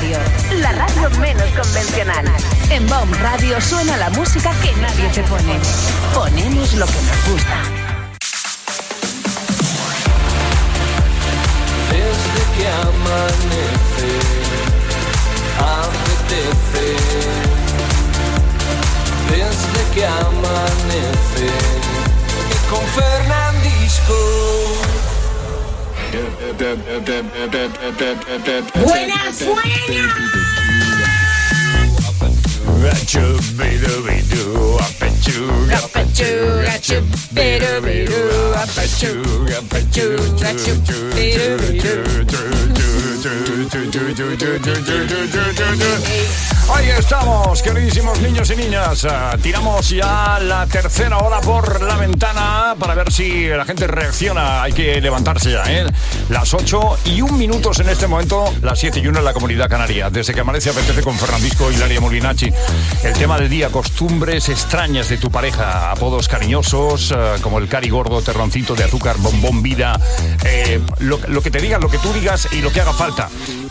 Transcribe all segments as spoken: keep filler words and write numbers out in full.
Radio, la radio menos convencional. En Bomb Radio suena la música que nadie te pone. Ponemos lo que nos gusta. Desde que amanece, apetece. Desde que amanece, con Fernandisco. ¡Buena sueña! Ahí estamos, queridísimos niños y niñas. Uh, tiramos ya la tercera hora por la ventana para ver si la gente reacciona. Hay que levantarse ya, ¿eh? Las ocho y un minutos en este momento, las siete y una en la Comunidad Canaria. Desde que amanece apetece con Fernandisco y Hilaria Molinacci. El tema del día, costumbres extrañas de tu pareja, apodos cariñosos, uh, como el cari gordo, terroncito de azúcar, bombón vida, eh, lo, lo que te digan, lo que tú digas y lo que haga falta.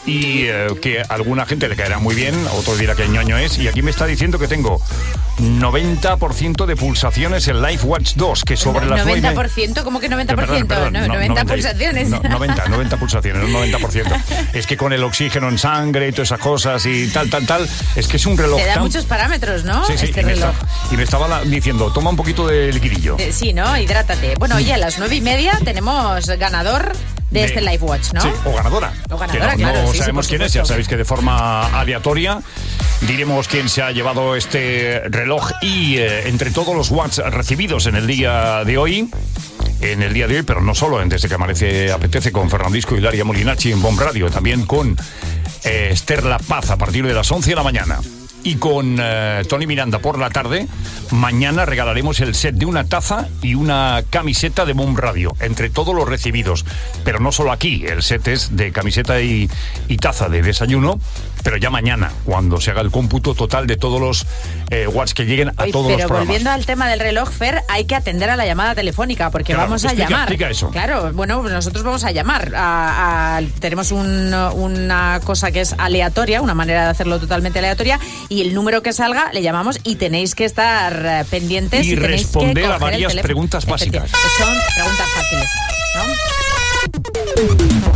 Y eh, que a alguna gente le caerá muy bien, otro dirá que ñoño es, y aquí me está diciendo que tengo noventa por ciento de pulsaciones en Life Watch dos, que sobre las noventa por ciento, ¿cómo que noventa por ciento? Perdón, perdón, no, no, noventa noventa, pulsaciones. No, noventa, noventa pulsaciones, no noventa por ciento. Es que con el oxígeno en sangre y todas esas cosas y tal, tal, tal, es que es un reloj. Te da tan... muchos parámetros, ¿no? Sí, sí, este y, me reloj. está, y me estaba la, diciendo, toma un poquito de liquidillo. Eh, sí, ¿no? Hidrátate. Bueno, oye, a las nueve y media tenemos ganador de, de este Life Watch, ¿no? Sí, o ganadora. O ganadora, que no, claro. no sí, sabemos sí, quién es, ya sabéis que de forma aleatoria diremos quién se ha llevado este reloj y eh, entre todos los watts recibidos en el día de hoy, en el día de hoy, pero no solo en Desde que amanece apetece con Fernandisco y Hilaria Molinacci en Bomb Radio, también con eh, Esther La Paz a partir de las once de la mañana. Y con eh, Tony Miranda por la tarde, mañana regalaremos el set de una taza y una camiseta de Bomb Radio, entre todos los recibidos. Pero no solo aquí, el set es de camiseta y, y taza de desayuno, pero ya mañana, cuando se haga el cómputo total de todos los eh, watts que lleguen a Oye, todos los pero programas. volviendo al tema del reloj, Fer, hay que atender a la llamada telefónica, porque Claro, vamos a explica, llamar. explica eso. Claro, bueno, nosotros vamos a llamar. A, a, tenemos un, una cosa que es aleatoria, una manera de hacerlo totalmente aleatoria, y el número que salga le llamamos y tenéis que estar pendientes y, y tenéis responder que a varias preguntas básicas. Son preguntas fáciles, ¿no?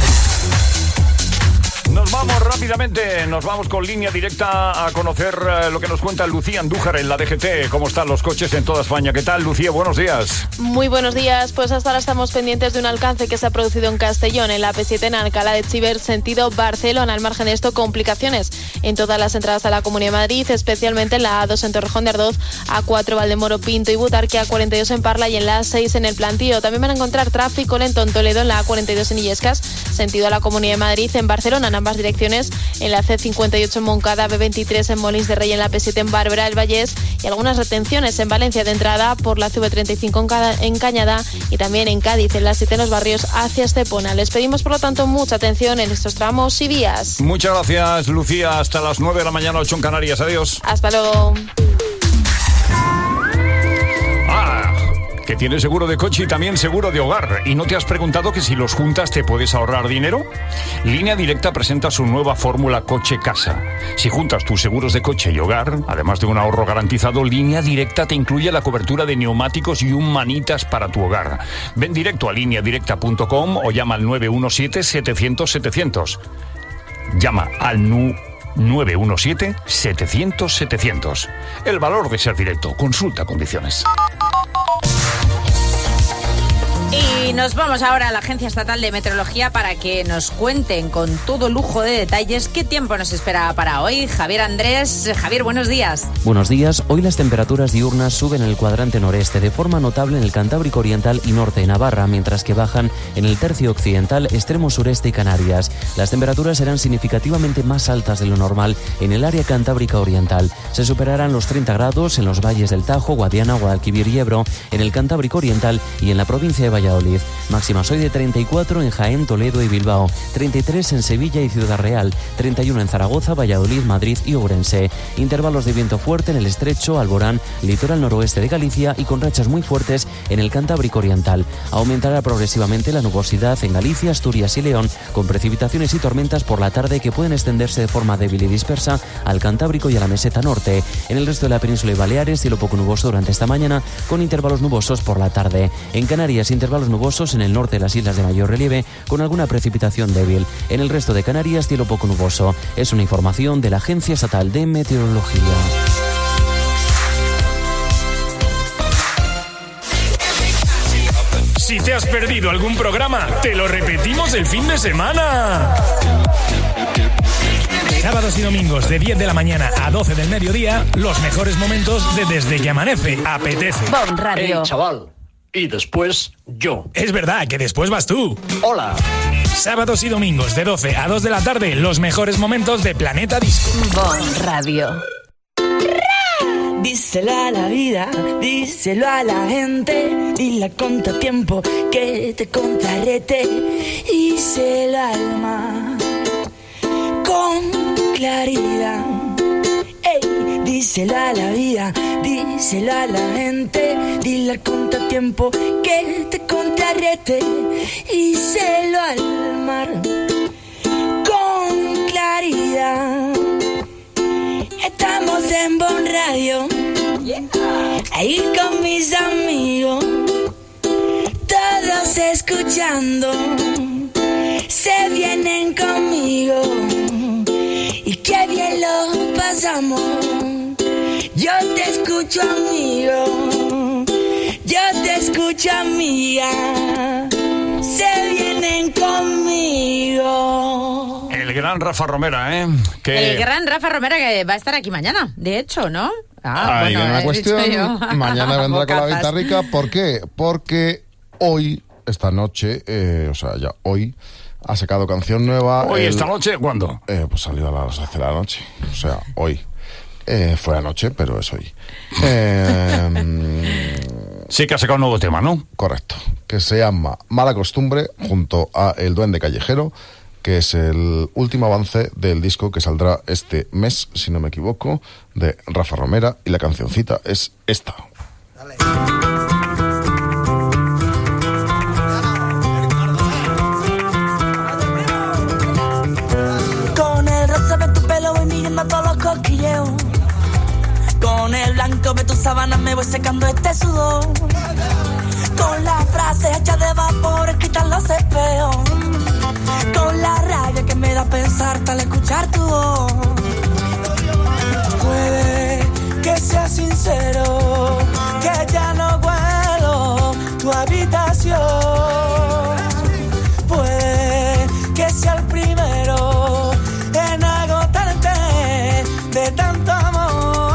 Nos vamos rápidamente, nos vamos con línea directa a conocer eh, lo que nos cuenta Lucía Andújar en la D G T. ¿Cómo están los coches en toda España? ¿Qué tal, Lucía? Buenos días. Muy buenos días. Pues hasta ahora estamos pendientes de un alcance que se ha producido en Castellón, en la P siete en Alcalá de Chiver, sentido Barcelona. Al margen de esto, complicaciones en todas las entradas a la Comunidad de Madrid, especialmente en la A dos en Torrejón de Ardoz, A cuatro Valdemoro, Pinto y Butarque, A cuarenta y dos en Parla y en la A seis en el Plantío. También van a encontrar tráfico lento en Toledo, en la A cuarenta y dos en Illescas, sentido a la Comunidad de Madrid, en Barcelona, en ambas direcciones, en la C cincuenta y ocho en Moncada, B veintitrés en Molins de Rey, en la P siete en Bárbara del Vallés y algunas retenciones en Valencia de entrada por la C V treinta y cinco en, Cada, en Cañada y también en Cádiz, en la siete en Los Barrios hacia Estepona. Les pedimos, por lo tanto, mucha atención en estos tramos y vías. Muchas gracias, Lucía. Hasta las nueve de la mañana, ocho en Canarias. Adiós. Hasta luego. Que tienes seguro de coche y también seguro de hogar. ¿Y no te has preguntado que si los juntas te puedes ahorrar dinero? Línea Directa presenta su nueva fórmula Coche-Casa. Si juntas tus seguros de coche y hogar, además de un ahorro garantizado, Línea Directa te incluye la cobertura de neumáticos y un manitas para tu hogar. Ven directo a línea directa punto com o llama al nueve uno siete, setecientos, setecientos. Llama al nu nueve uno siete, setecientos, setecientos. El valor de ser directo. Consulta condiciones. Y nos vamos ahora a la Agencia Estatal de Meteorología para que nos cuenten con todo lujo de detalles qué tiempo nos espera para hoy. Javier Andrés. Javier, buenos días. Buenos días. Hoy las temperaturas diurnas suben en el cuadrante noreste de forma notable en el Cantábrico Oriental y norte de Navarra, mientras que bajan en el tercio occidental, extremo sureste y Canarias. Las temperaturas serán significativamente más altas de lo normal en el área Cantábrica Oriental. Se superarán los treinta grados en los valles del Tajo, Guadiana, Guadalquivir y Ebro, en el Cantábrico Oriental y en la provincia de Valladolid. Máximas hoy de treinta y cuatro en Jaén, Toledo y Bilbao, treinta y tres en Sevilla y Ciudad Real, treinta y uno en Zaragoza, Valladolid, Madrid y Ourense. Intervalos de viento fuerte en el Estrecho, Alborán, litoral noroeste de Galicia y con rachas muy fuertes en el Cantábrico Oriental. Aumentará progresivamente la nubosidad en Galicia, Asturias y León, con precipitaciones y tormentas por la tarde que pueden extenderse de forma débil y dispersa al Cantábrico y a la meseta norte. En el resto de la península y Baleares, cielo poco nuboso durante esta mañana, con intervalos nubosos por la tarde. En Canarias, intervalos nubosos en el norte de las islas de mayor relieve, con alguna precipitación débil. En el resto de Canarias, cielo poco nuboso. Es una información de la Agencia Estatal de Meteorología. Si te has perdido algún programa, te lo repetimos el fin de semana. Sábados y domingos de diez de la mañana a doce del mediodía, los mejores momentos de Desde que Amanece. Apetece. Bon Radio. Hey, chaval. Y después yo. Es verdad que después vas tú. Hola. Sábados y domingos de doce a dos de la tarde, los mejores momentos de Planeta Disco. Bon Radio. Díselo a la vida, díselo a la gente, dile a contratiempo que te contrarrete, díselo al mar con claridad. Ey, díselo a la vida, díselo a la gente, dile al contratiempo que te contrarrete, díselo al mar con claridad. Estamos en Bon Radio, ahí con mis amigos, todos escuchando, se vienen conmigo, y qué bien lo pasamos. Yo te escucho, amigo, yo te escucho, amiga, se vienen conmigo. El gran Rafa Romera, ¿eh? Que... El gran Rafa Romera, que va a estar aquí mañana, de hecho, ¿no? Ah, Ahí viene la cuestión. Mañana vendrá con la guitarrica. ¿Por qué? Porque hoy, esta noche, eh, o sea, ya hoy, ha sacado canción nueva. ¿Hoy, el... esta noche? ¿Cuándo? Eh, pues salió a las doce de la noche. O sea, hoy. Eh, fue anoche, pero es hoy. Eh, sí que ha sacado un nuevo tema, ¿no? Correcto. Que se llama Mala Costumbre, junto a El Duende Callejero, que es el último avance del disco que saldrá este mes, si no me equivoco, de Rafa Romera, y la cancioncita es esta. Dale. Con el rosa de tu pelo voy midiendo todos los cosquilleos, con el blanco de tus sábanas me voy secando este sudor, con las frases hechas de vapor escritas en los espejos, con la rabia que me da pensarte al escuchar tu voz. Puede que sea sincero, que ya no vuelo tu habitación. Puede que sea el primero en agotarte de tanto amor.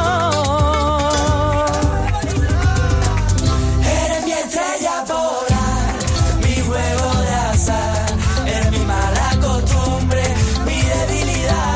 Eres mi estrella polar, mi juego de azar, eres mi mala costumbre, mi debilidad.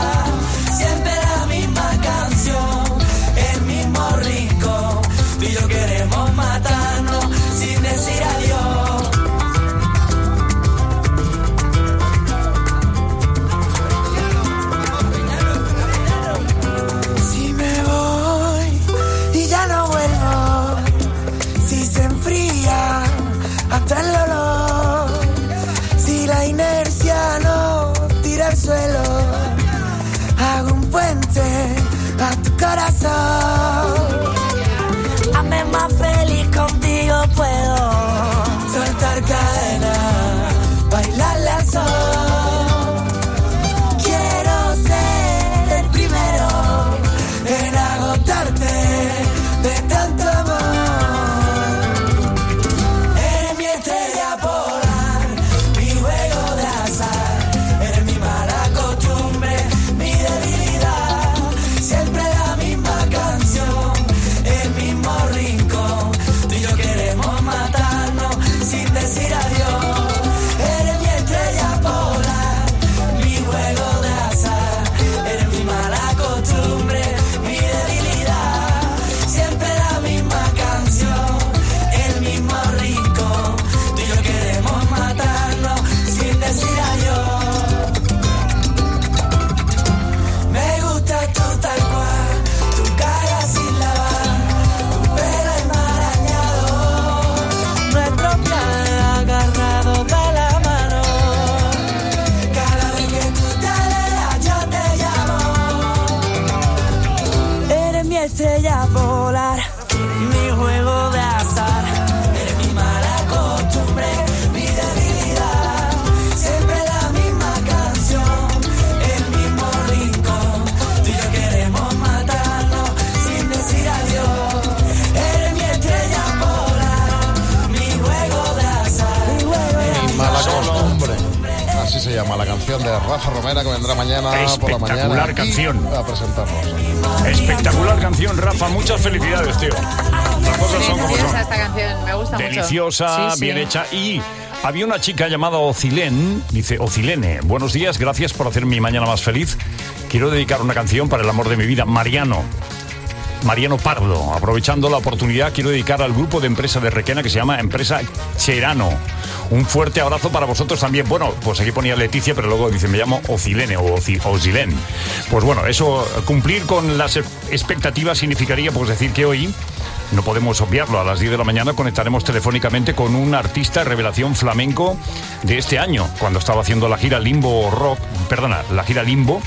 estrella polar, mi juego de azar. Eres mi mala costumbre, mi debilidad. Siempre la misma canción, el mismo rincón. Tú y yo queremos matarnos sin decir adiós. Eres mi estrella polar, mi juego de azar. Mi juego de azar. Mi mala costumbre. Así se llama la canción de Rafa Romera, que vendrá mañana por la mañana. Espectacular canción. A presentarnos. Espectacular canción, Rafa. Muchas felicidades, tío. Las cosas son como son. Esta canción me gusta Deliciosa, mucho. Sí, bien sí. hecha. Y había una chica llamada Ocilén, dice Ocilene, buenos días, gracias por hacer mi mañana más feliz. Quiero dedicar una canción para el amor de mi vida, Mariano. Mariano Pardo. Aprovechando la oportunidad, quiero dedicar al grupo de empresa de Requena que se llama Empresa Cherano. Un fuerte abrazo para vosotros también. Bueno, pues aquí ponía Leticia, pero luego dice, me llamo Ocilene o Ocilén. Pues bueno, eso, cumplir con las expectativas significaría pues decir que hoy, no podemos obviarlo, a las diez de la mañana conectaremos telefónicamente con un artista revelación flamenco de este año, cuando estaba haciendo la gira Limbo Rock, perdona, la gira Limbo.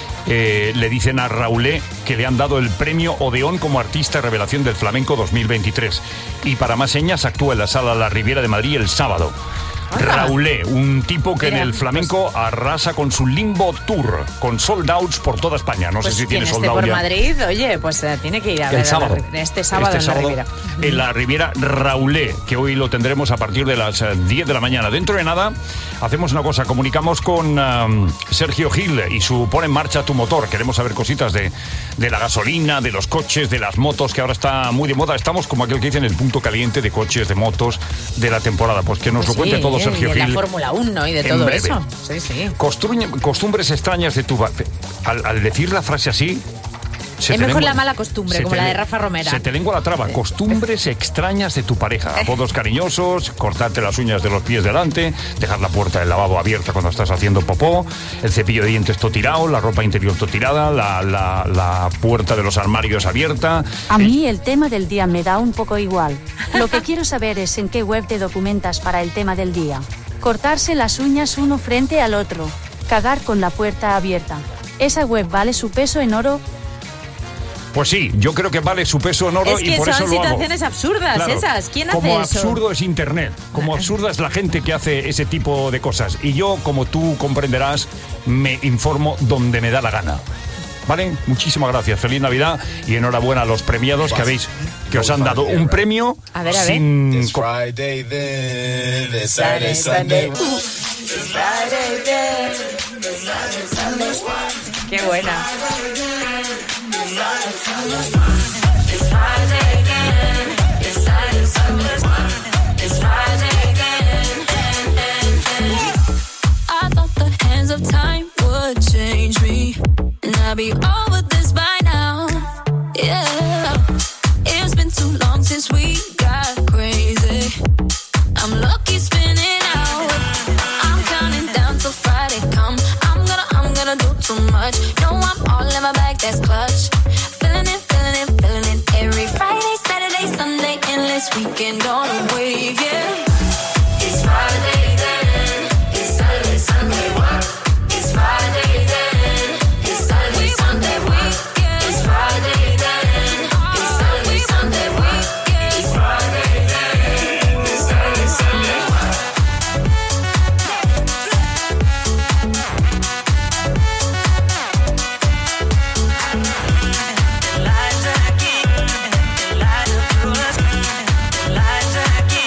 Eh, le dicen a Raulé que le han dado el premio Odeón como artista revelación del flamenco dos mil veintitrés. Y para más señas actúa en la sala La Riviera de Madrid el sábado. Hola. Raulé, un tipo que Mira, en el flamenco pues, arrasa con su Limbo Tour, con sold outs por toda España. No pues sé si tiene sold out por ya. Madrid, oye, pues uh, tiene que ir a ver el sábado. A la, este sábado este en sábado, la Riviera. En la Riviera Raulé, que hoy lo tendremos a partir de las diez de la mañana. Dentro de nada, hacemos una cosa, comunicamos con um, Sergio Gil y su Pon en Marcha tu Motor. Queremos saber cositas de, de la gasolina, de los coches, de las motos, que ahora está muy de moda. Estamos como aquel que dice en el punto caliente de coches, de motos de la temporada. Pues que nos pues lo cuente sí, todo Sergio Gil. La Fórmula uno y de todo breve. eso. Sí, sí. Costruñ- costumbres extrañas de tu... Al, al decir la frase así... Se es mejor lengua, la mala costumbre, como la de Rafa Romera. Se te lengua la traba. Costumbres extrañas de tu pareja. Apodos cariñosos, cortarte las uñas de los pies delante, dejar la puerta del lavabo abierta cuando estás haciendo popó, el cepillo de dientes todo tirado, la ropa interior todo tirada, la, la, la puerta de los armarios abierta. A mí el tema del día me da un poco igual. Lo que quiero saber es en qué web te documentas para el tema del día. Cortarse las uñas uno frente al otro. Cagar con la puerta abierta. ¿Esa web vale su peso en oro? Pues sí, yo creo que vale su peso en oro es que y por eso lo hago. son situaciones absurdas, claro, esas. ¿Quién hace como eso? Como absurdo es Internet, como absurda es la gente que hace ese tipo de cosas. Y yo, como tú comprenderás, me informo donde me da la gana. ¿Vale? Muchísimas gracias. Feliz Navidad y enhorabuena a los premiados que habéis, que os han dado un premio a ver, a ver. sin... Qué buena. I thought the hands of time would change me, and I'll be over this by now. Yeah, it's been too long since we got crazy. I'm lucky spinning out. I'm counting down till Friday come. I'm gonna, I'm gonna do too much. No, I'm all in my bag, that's clutch. Feeling it, feeling it, feeling it. Every Friday, Saturday, Sunday, endless weekend on a wave, yeah. It's Friday then. It's Saturday, Sunday, what? It's Friday then. It's Saturday, Sunday, what? It's Friday then. It's Saturday, Sunday, what? It's Friday then. It's Saturday, Sunday, what? Elijah again, Elijah through us, Elijah again.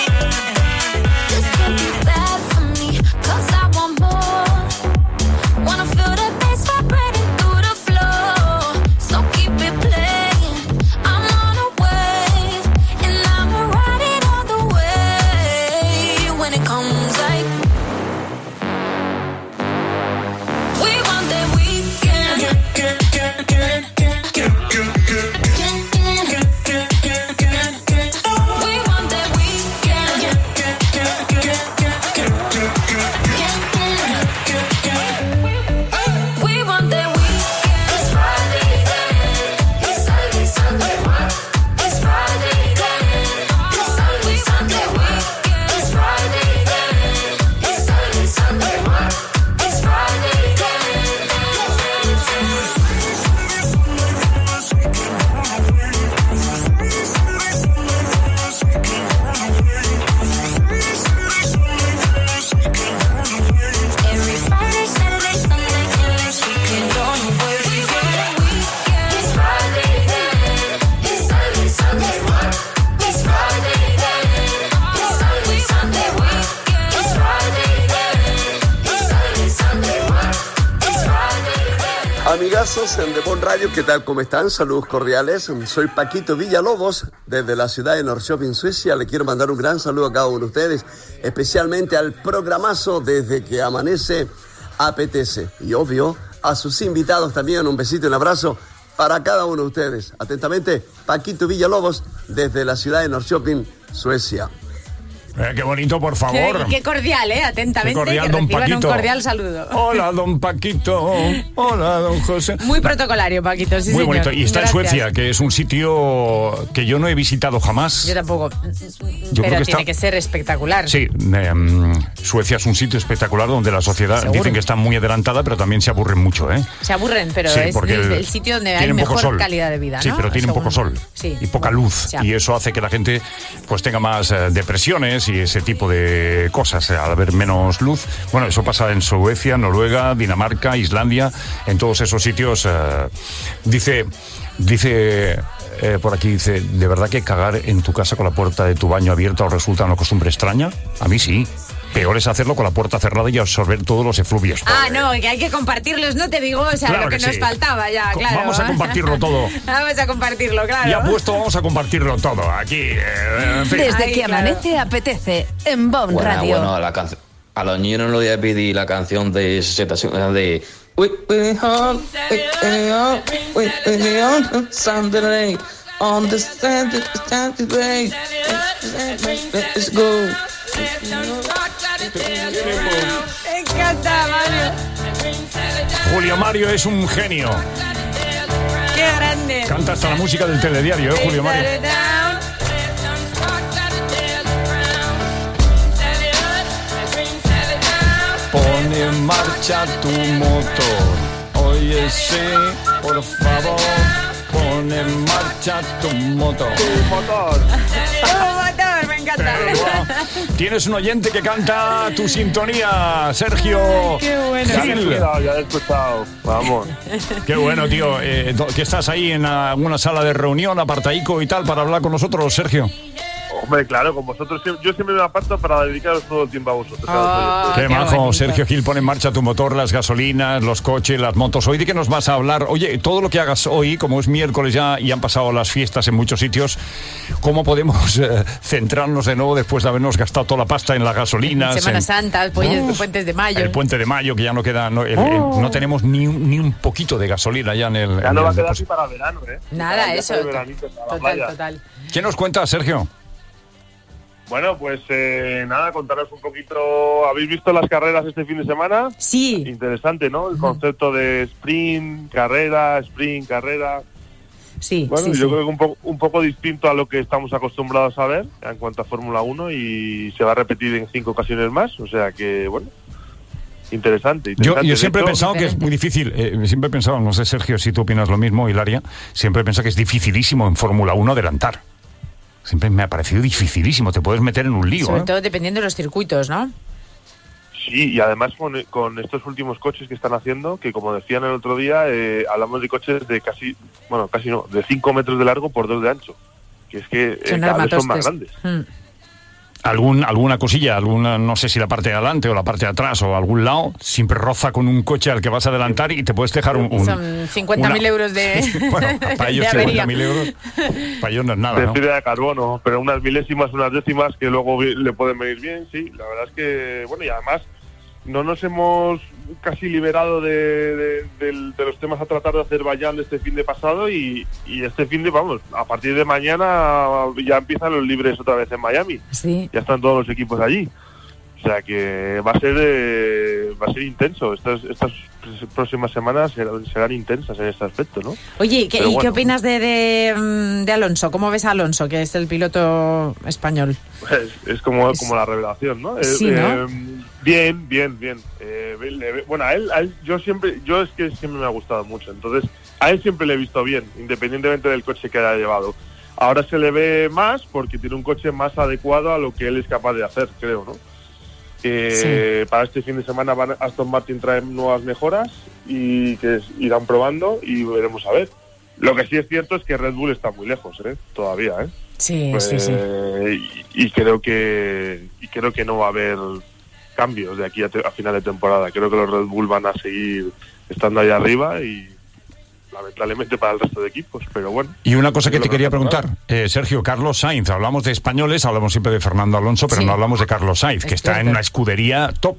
Amigazos en The Bon Radio, ¿qué tal? ¿Cómo están? Saludos cordiales. Soy Paquito Villalobos, desde la ciudad de Norrköping, Suecia. Le quiero mandar un gran saludo a cada uno de ustedes, especialmente al programazo Desde que Amanece Apetece. Y obvio, a sus invitados también, un besito y un abrazo para cada uno de ustedes. Atentamente, Paquito Villalobos, desde la ciudad de Norrköping, Suecia. Eh, qué bonito, por favor. Qué, qué cordial, ¿eh? Atentamente. Qué cordial, que don reciban Paquito. un cordial saludo. Hola, don Paquito. Hola, don José. Muy protocolario, Paquito, sí, Muy señor. bonito. Y está Gracias. en Suecia, que es un sitio que yo no he visitado jamás. Yo tampoco. Yo Pero creo que tiene está- que ser espectacular. Sí, eh, Suecia es un sitio espectacular donde la sociedad Seguro. dicen que está muy adelantada, pero también se aburren mucho, ¿eh? Se aburren, pero Sí, es porque el, el- el sitio donde hay tienen poco mejor sol. calidad de vida, ¿no? Sí, pero tienen Según- poco sol Sí. y poca luz. Ya. Y eso hace que la gente pues tenga más eh, depresiones y ese tipo de cosas, eh, al haber menos luz. Bueno, eso pasa en Suecia, Noruega, Dinamarca, Islandia, en todos esos sitios. eh, dice, dice eh, por aquí, dice, ¿de verdad que cagar en tu casa con la puerta de tu baño abierta os resulta una costumbre extraña? A mí sí. Peor es hacerlo con la puerta cerrada y absorber todos los efluvios. Ah, no, que hay que compartirlos, no te digo, o sea, Claro lo que, que nos sí. faltaba ya, Co- claro. vamos a compartirlo todo. Vamos a compartirlo, claro. Ya puesto, vamos a compartirlo todo aquí. eh, en fin. Desde Ay, que claro. amanece apetece en Bon Bueno, Radio. bueno, la canción. A los niños no le voy a pedir la canción de sesenta de. We, we on, we, we on, we, we on Sunday, on the Sunday, Saturday, let's go. Me encanta, Mario. Julio Mario es un genio. Qué grande. Canta hasta la música del telediario, ¿eh, Julio Mario? Pon en marcha tu motor. Oye, sí, por favor. Pon en marcha tu motor. Tu motor. ¡Oh, motor! Me encanta. Tienes un oyente que canta tu sintonía, Sergio Qué bueno. Ya Gil. he escuchado, ya he escuchado. Vamos. Qué bueno, tío. Eh, do- que estás ahí en alguna sala de reunión, apartaico y tal, para hablar con nosotros, Sergio. Hombre, claro, con vosotros siempre- yo siempre me aparto para dedicaros todo el tiempo a vosotros. Ah, Qué, qué majo, bonito. Sergio Gil, pone en marcha tu motor, las gasolinas, los coches, las motos. Hoy de qué nos vas a hablar. Oye, todo lo que hagas hoy, como es miércoles ya y han pasado las fiestas en muchos sitios, ¿cómo podemos eh, centrarnos de nuevo después de habernos gastado toda la pasta en las gasolinas? Semana en- Santa, puentes, Uf, puentes de mayo. El puente de mayo, que ya no queda, no, el- el- no tenemos ni un, ni un poquito de gasolina ya en el... Ya en no el va a quedar así depósito. para verano, ¿eh? Nada, Para el eso. viaje de veranito a la Total, playa. total. ¿Qué nos cuenta, Sergio? Bueno, pues eh, nada, contaros un poquito. ¿Habéis visto las carreras este fin de semana? Sí. Interesante, ¿no? El concepto de sprint, carrera, sprint, carrera. Sí, Bueno, sí, yo sí. creo que un, po- un poco distinto a lo que estamos acostumbrados a ver en cuanto a Fórmula uno y se va a repetir en cinco ocasiones más. O sea que, bueno, interesante. Yo, interesante. yo De siempre he hecho, pensado que es muy difícil, eh, siempre he pensado, no sé Sergio si tú opinas lo mismo, Hilaria, siempre he pensado que es dificilísimo en Fórmula uno adelantar. Siempre me ha parecido dificilísimo, te puedes meter en un lío. Sobre ¿eh? todo dependiendo de los circuitos, ¿no? Sí, y además con, con estos últimos coches que están haciendo, que como decían el otro día, eh, hablamos de coches de casi, bueno, casi no, de cinco metros de largo por dos de ancho. Que es que eh, Son cada vez son más armatostes. grandes. Mm. Algún, alguna cosilla, alguna, no sé si la parte de adelante o la parte de atrás o algún lado, siempre roza con un coche al que vas a adelantar y te puedes dejar un... un- Son cincuenta mil una- euros de, bueno, para ellos de avería. cincuenta mil euros, para ellos no es nada, De ¿no? fibra de carbono, pero unas milésimas, unas décimas que luego vi- le pueden venir bien, sí. La verdad es que, bueno, y además no nos hemos casi liberado de, de- del- de los temas a tratar de Azerbaiyán de este fin de pasado y, y este fin de, vamos, a partir de mañana ya empiezan los libres otra vez en Miami. Sí. Ya están todos los equipos allí. O sea que va a ser eh, va a ser intenso. Estas estas próximas semanas serán, serán intensas en este aspecto, ¿no? Oye, ¿qué, Pero ¿y qué bueno. opinas de, de, mm, de Alonso? ¿Cómo ves a Alonso, que es el piloto español? Es, es como, como la revelación, ¿no? Eh, Sí, ¿no? eh, bien, bien, bien. Eh, le- bueno, a él, a él yo siempre, yo es que siempre me ha gustado mucho. Entonces, a él siempre le he visto bien, independientemente del coche que haya llevado. Ahora se le ve más porque tiene un coche más adecuado a lo que él es capaz de hacer, creo, ¿no? Que para este fin de semana van, Aston Martin trae nuevas mejoras y que es- irán probando y veremos a ver. Lo que sí es cierto es que Red Bull está muy lejos, ¿eh? Todavía, ¿eh? Sí, sí, sí. Eh, y, y creo que y creo que no va a haber cambios de aquí a, te- a final de temporada. Creo que los Red Bull van a seguir estando ahí arriba y, lamentablemente para el resto de equipos, pero bueno. Y una cosa que te quería preguntar, eh, Sergio, Carlos Sainz, hablamos de españoles, hablamos siempre de Fernando Alonso, pero Sí. no hablamos de Carlos Sainz, que está en una escudería top.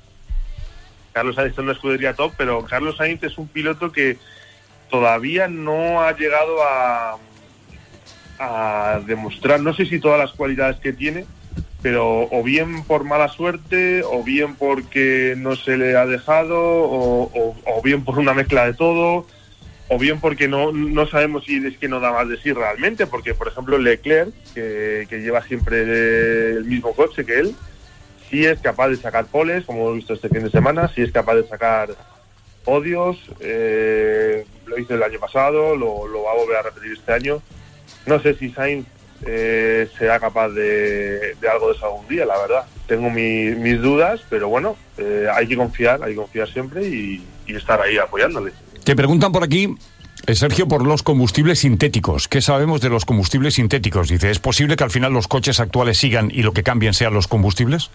Carlos Sainz está en una escudería top, pero Carlos Sainz es un piloto que todavía no ha llegado a, a demostrar, no sé si todas las cualidades que tiene, pero o bien por mala suerte, o bien porque no se le ha dejado, o, o, o bien por una mezcla de todo, o bien porque no, no sabemos si es que no da más de sí realmente, porque por ejemplo Leclerc, que, que lleva siempre el mismo coche que él, sí es capaz de sacar poles, como hemos visto este fin de semana, sí es capaz de sacar podios, eh, lo hizo el año pasado, lo, lo va a volver a repetir este año. No sé si Sainz eh, será capaz de, de algo de eso algún día, la verdad. Tengo mi, mis dudas, pero bueno, eh, hay que confiar, hay que confiar siempre y, y estar ahí apoyándole. Te preguntan por aquí, eh, Sergio, por los combustibles sintéticos. ¿Qué sabemos de los combustibles sintéticos? Dice, ¿es posible que al final los coches actuales sigan y lo que cambien sean los combustibles?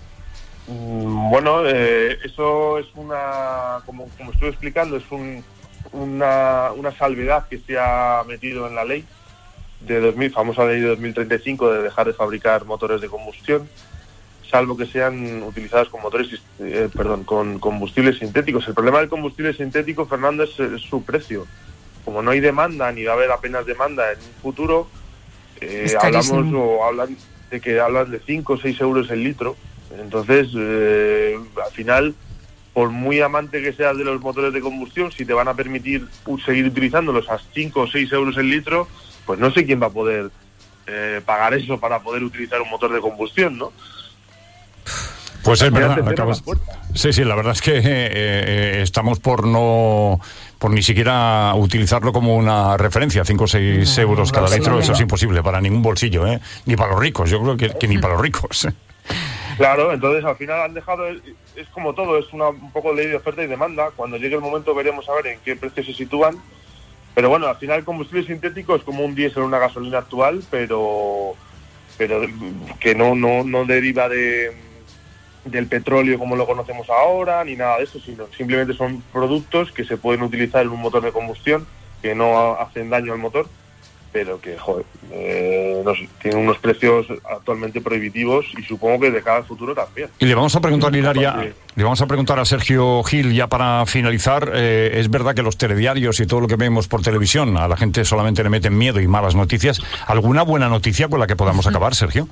Mm, Bueno, eh, eso es una, como, como estoy explicando, es un, una, una salvedad que se ha metido en la ley de dos mil, famosa ley de dos mil treinta y cinco de dejar de fabricar motores de combustión, salvo que sean utilizados con motores, eh, perdón, con combustibles sintéticos. El problema del combustible sintético, Fernando, es, es su precio. Como no hay demanda ni va a haber apenas demanda en un futuro, eh, hablamos o hablan de que hablan de cinco o seis euros el litro. Entonces, eh, al final, por muy amante que seas de los motores de combustión, si te van a permitir u- seguir utilizándolos a cinco o seis euros el litro, pues no sé quién va a poder eh, pagar eso para poder utilizar un motor de combustión, ¿no? Pues es Mira, verdad. te cierran acabas- las puertas. Sí, sí, la verdad es que eh, eh, estamos por no por ni siquiera utilizarlo como una referencia, cinco o seis euros cada no, litro, sí, eso no. es imposible para ningún bolsillo, ¿eh? Ni para los ricos, yo creo que, que ni para los ricos. Claro, entonces al final han dejado, es, es como todo, es una, un poco ley de oferta y demanda. Cuando llegue el momento veremos a ver en qué precios se sitúan. Pero bueno, al final el combustible sintético es como un diésel o una gasolina actual, pero pero que no no no deriva de del petróleo como lo conocemos ahora, ni nada de eso, sino simplemente son productos que se pueden utilizar en un motor de combustión, que no hacen daño al motor, pero que, joder, eh, no sé, tienen unos precios actualmente prohibitivos y supongo que de cara al futuro también. Y le vamos a preguntar, Hilaria, le vamos a preguntar a Sergio Gil, ya para finalizar, eh, es verdad que los telediarios y todo lo que vemos por televisión, a la gente solamente le meten miedo y malas noticias. ¿Alguna buena noticia con la que podamos acabar, Sergio?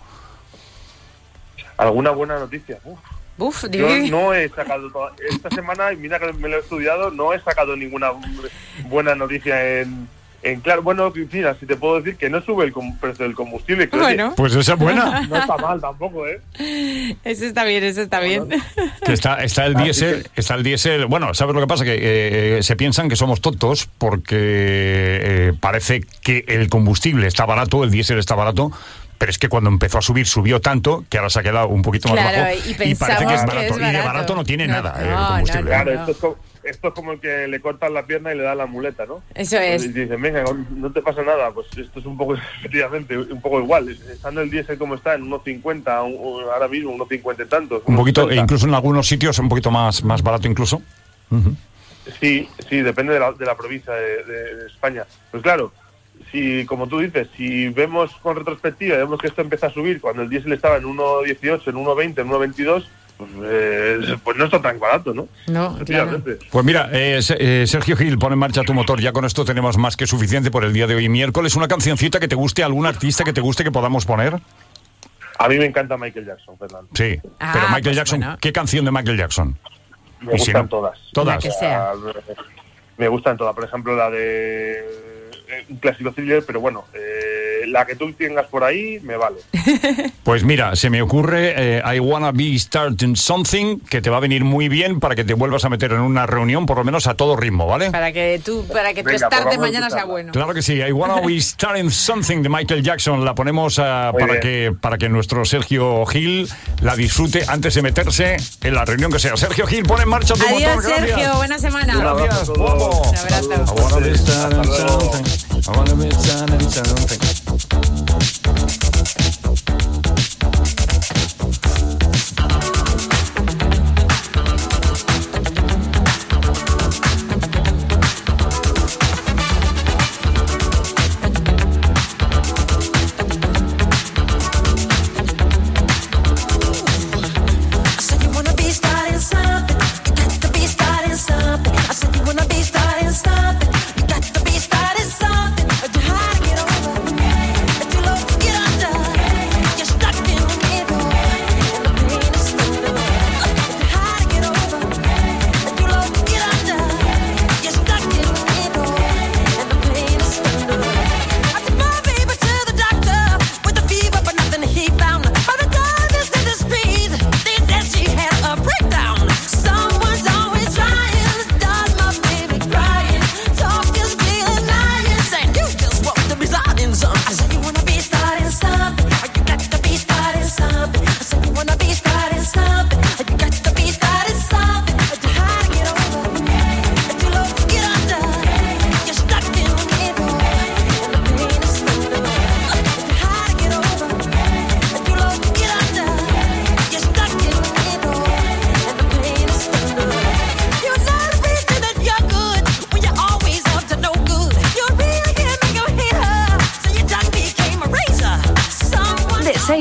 ¿Alguna buena noticia? Uf. Uf, Yo di- no he sacado toda, esta semana, y mira que me lo he estudiado, no he sacado ninguna buena noticia en, en claro. Bueno, mira, si te puedo decir que no sube el com- precio del combustible. Que, Bueno. oye, Pues esa es buena. No está mal tampoco, ¿eh? Eso está bien, eso está bien. Que está, está el diésel, está el diésel. Bueno, ¿sabes lo que pasa? Que eh, se piensan que somos tontos porque eh, parece que el combustible está barato, el diésel está barato. Pero es que cuando empezó a subir, subió tanto que ahora se ha quedado un poquito más Claro, bajo y parece que es pensamos barato. que es Y de barato. barato no tiene No, nada eh, no, el combustible. Claro, esto es, como, esto es como el que le cortan la pierna y le dan la muleta, ¿no? Eso es. Y dicen, venga, no te pasa nada. Pues esto es un poco, efectivamente, un poco igual. Estando el diésel como está, en uno cincuenta, un- ahora mismo uno cincuenta y tantos. Un poquito, e uno sesenta. incluso en algunos sitios un poquito más, más barato incluso. Ujú. Sí, sí, depende de la, de la provincia de, de- de España. Pues claro, si, como tú dices, si vemos con retrospectiva, vemos que esto empieza a subir cuando el diésel estaba en uno dieciocho, en uno veinte, en uno veintidós, pues, eh, pues no está tan barato, ¿no? No, claro. Pues mira, eh, Se- eh, Sergio Gil, pon en marcha tu motor. Ya con esto tenemos más que suficiente por el día de hoy, miércoles. ¿Una cancioncita que te guste, algún artista que te guste que podamos poner? A mí me encanta Michael Jackson, Fernando. Sí, Ah, pero Michael pues Jackson, bueno. ¿qué canción de Michael Jackson? Me Y si gustan no, todas. todas. La que sea. Me gustan todas. Por ejemplo, la de eh, un clásico thriller, pero bueno, eh, la que tú tengas por ahí me vale. Pues mira, se me ocurre eh, I Wanna Be Starting Something, que te va a venir muy bien para que te vuelvas a meter en una reunión, por lo menos a todo ritmo, ¿vale? Para que tú, para que tu Venga, start pues de vamos a mañana sea escucharla. bueno. Claro que sí, I Wanna Be Starting Something de Michael Jackson. La ponemos ah, Muy para bien. que para que nuestro Sergio Gil la disfrute antes de meterse en la reunión que sea. Sergio Gil, pon en marcha tu Adiós, motor. Gracias. Sergio. Buena semana. Gracias, guapo. Un abrazo. I wanna be starting something. I wanna be starting something.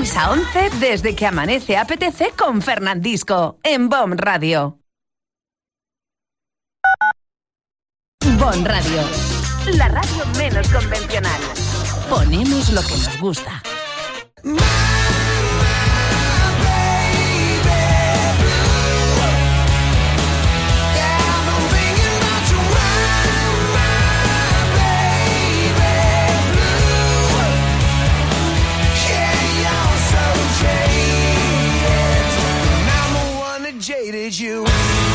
seis a once, desde que amanece apetece con Fernandisco, en Bon Radio. Bon Radio, la radio menos convencional. Ponemos lo que nos gusta. Jaded you.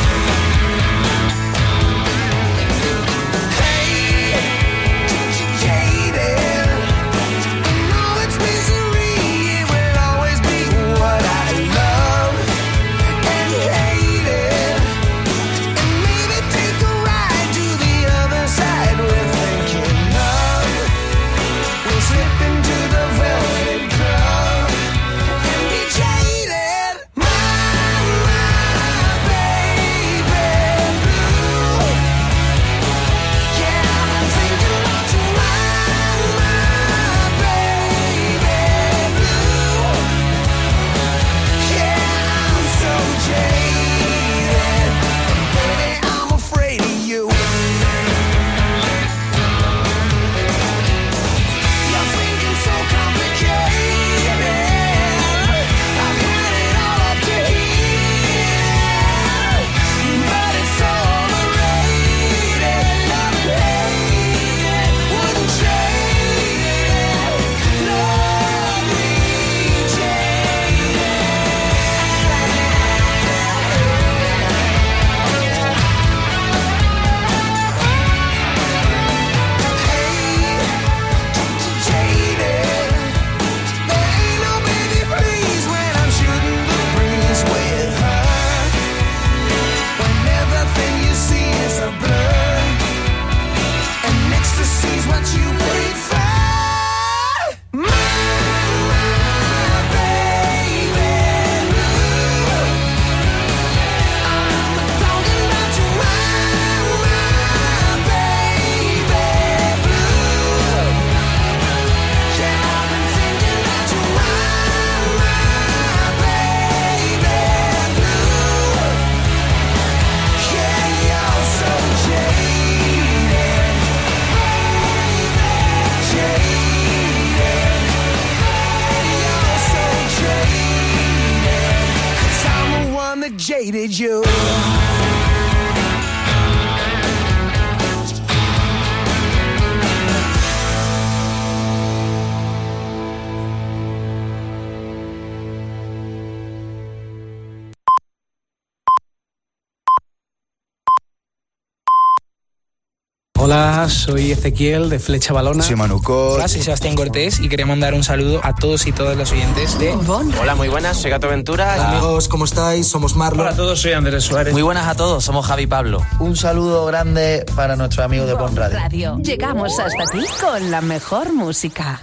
Jaded you. Hola, soy Ezequiel de Flecha Balona. Soy Manuco. Hola, soy Sebastián Cortés y quería mandar un saludo a todos y todas los oyentes de... Hola, muy buenas, soy Gato Ventura. Hola, amigos, ¿cómo estáis? Somos Marlon. Hola a todos, soy Andrés Suárez. Muy buenas a todos, somos Javi Pablo. Un saludo grande para nuestro amigo de Bon Radio. Radio. Llegamos hasta ti con la mejor música.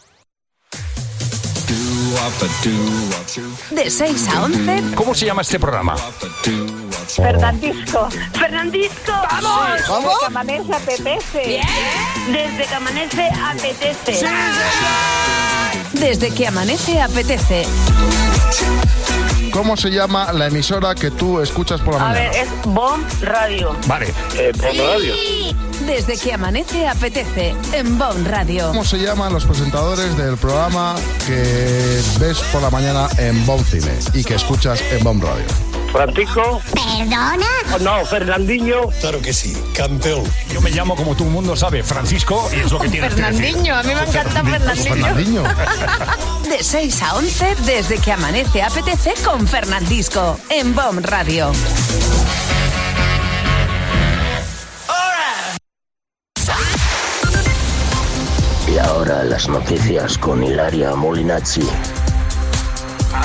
De seis a once. ¿Cómo se llama este programa? Fernandisco. Fernandisco. ¡Vamos! Desde que amanece apetece. Bien. Desde que amanece apetece. Sí. Desde que amanece apetece. ¿Cómo se llama la emisora que tú escuchas por la A mañana? ver, es Bon Radio. Vale. Eh, Bon Radio. Desde que amanece apetece en Bon Radio. ¿Cómo se llaman los presentadores del programa que ves por la mañana en Bon Cine y que escuchas en Bon Radio? Francisco. ¿Perdona? No, Fernandinho. Claro que sí, campeón. Yo me llamo, como todo el mundo sabe, Francisco, y es lo que tienes que decir. Fernandinho, a mí me encanta Fernandinho. Fernandinho. De seis a once, desde que amanece apetece con Fernandisco en Bon Radio. Y ahora las noticias con Hilaria Molinazzi.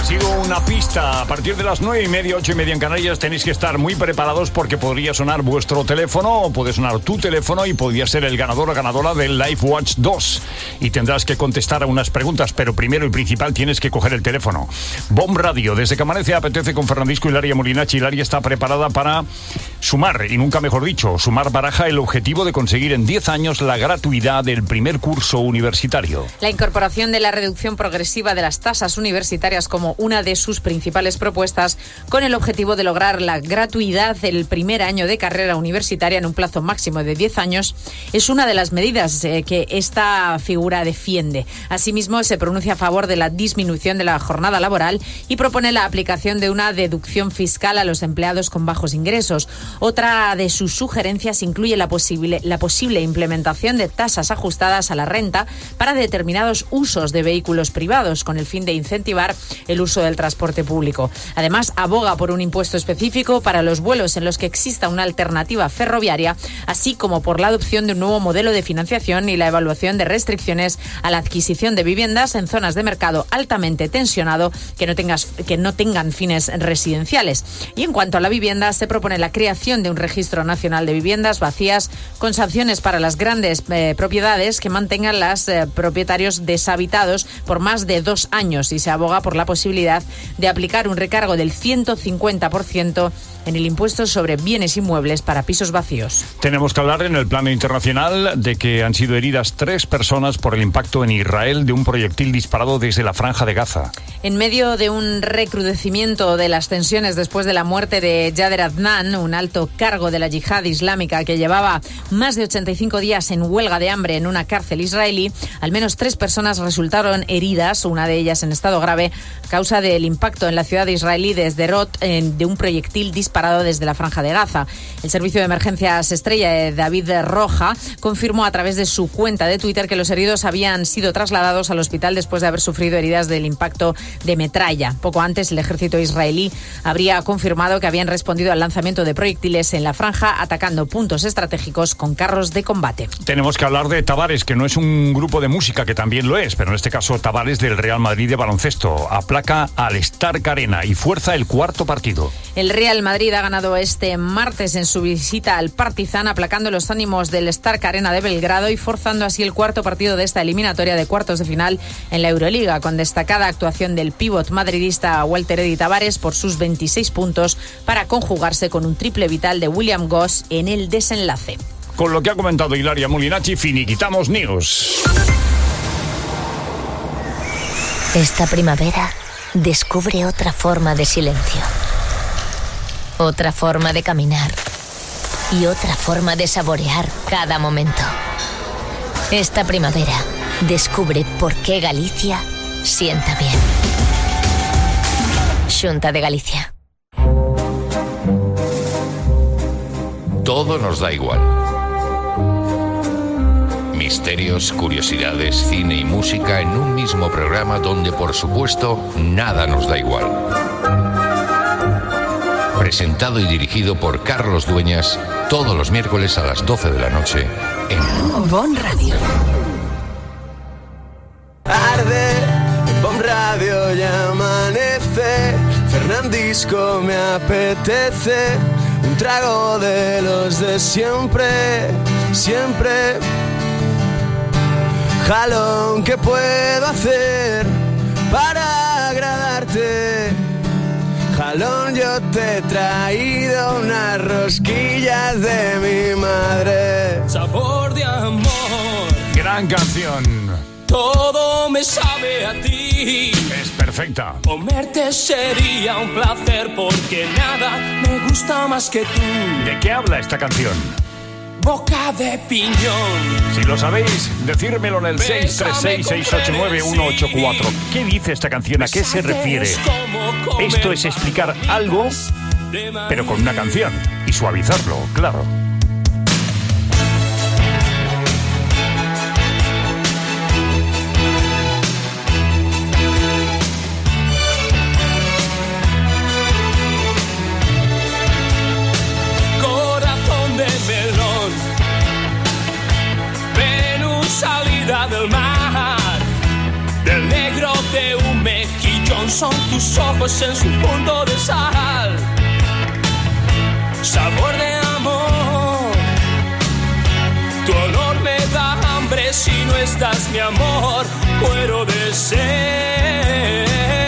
sido una pista. A partir de las nueve y media, ocho y media en Canarias, tenéis que estar muy preparados porque podría sonar vuestro teléfono o puede sonar tu teléfono y podría ser el ganador o ganadora del Life Watch dos. Y tendrás que contestar a unas preguntas, pero primero y principal tienes que coger el teléfono. Bomb Radio, desde que amanece apetece con Fernandisco y Hilaria Molinachi. Hilaria está preparada para sumar, y nunca mejor dicho, sumar baraja el objetivo de conseguir en diez años la gratuidad del primer curso universitario. La incorporación de la reducción progresiva de las tasas universitarias como una de sus principales propuestas, con el objetivo de lograr la gratuidad del primer año de carrera universitaria en un plazo máximo de diez años, es una de las medidas eh, que esta figura defiende. Asimismo, se pronuncia a favor de la disminución de la jornada laboral y propone la aplicación de una deducción fiscal a los empleados con bajos ingresos. Otra de sus sugerencias incluye la posible, la posible implementación de tasas ajustadas a la renta para determinados usos de vehículos privados, con el fin de incentivar el uso del transporte público. Además, aboga por un impuesto específico para los vuelos en los que exista una alternativa ferroviaria, así como por la adopción de un nuevo modelo de financiación y la evaluación de restricciones a la adquisición de viviendas en zonas de mercado altamente tensionado que no, tengas, que no tengan fines residenciales. Y en cuanto a la vivienda, se propone la creación de un registro nacional de viviendas vacías con sanciones para las grandes eh, propiedades que mantengan los eh, propietarios deshabitados por más de dos años, y se aboga por la posibilidad de aplicar un recargo del ciento cincuenta por ciento en el impuesto sobre bienes inmuebles para pisos vacíos. Tenemos que hablar en el plano internacional de que han sido heridas tres personas por el impacto en Israel de un proyectil disparado desde la Franja de Gaza. En medio de un recrudecimiento de las tensiones después de la muerte de Yader Adnan, un alto cargo de la yihad islámica que llevaba más de ochenta y cinco días en huelga de hambre en una cárcel israelí, al menos tres personas resultaron heridas, una de ellas en estado grave, a causa del impacto en la ciudad israelí de Sderot de un proyectil disparado desde la Franja de Gaza. El servicio de emergencias estrella de David Roja confirmó a través de su cuenta de Twitter que los heridos habían sido trasladados al hospital después de haber sufrido heridas del impacto de metralla. Poco antes, el ejército israelí habría confirmado que habían respondido al lanzamiento de proyectiles en la franja, atacando puntos estratégicos con carros de combate. Tenemos que hablar de Tavares, que no es un grupo de música, que también lo es, pero en este caso Tavares del Real Madrid de baloncesto. Aplaca al Stark Arena y fuerza el cuarto partido. El Real Madrid ha ganado este martes en su visita al Partizan, aplacando los ánimos del Stark Arena de Belgrado y forzando así el cuarto partido de esta eliminatoria de cuartos de final en la Euroliga, con destacada actuación del pívot madridista Walter Eddy Tavares por sus veintiséis puntos para conjugarse con un triple vital de William Goss en el desenlace. Con lo que ha comentado Hilaria Molinachi, finiquitamos News. Esta primavera descubre otra forma de silencio. Otra forma de caminar y otra forma de saborear cada momento. Esta primavera descubre por qué Galicia sienta bien. Xunta de Galicia. Todo nos da igual. Misterios, curiosidades, cine y música en un mismo programa donde, por supuesto, nada nos da igual. Presentado y dirigido por Carlos Dueñas, todos los miércoles a las doce de la noche en Bon Radio. Arde, en Bon Radio ya amanece, Fernandisco me apetece, un trago de los de siempre, siempre. Jalón, ¿qué puedo hacer para agradarte? Jalón, yo te he traído unas rosquillas de mi madre. Sabor de amor. Gran canción. Todo me sabe a ti. Es perfecta. Comerte sería un placer porque nada me gusta más que tú. ¿De qué habla esta canción? Boca de piñón. Si lo sabéis, decírmelo en el seis tres seis, seis ocho nueve, uno ocho cuatro. ¿Qué dice esta canción? ¿A qué se refiere? Esto es explicar algo, pero con una canción. Y suavizarlo, claro. Salida del mar, del negro de un mejillón pasión son tus ojos en su punto de sal. Sabor de amor, tu olor me da hambre. Si no estás, mi amor, muero de sed.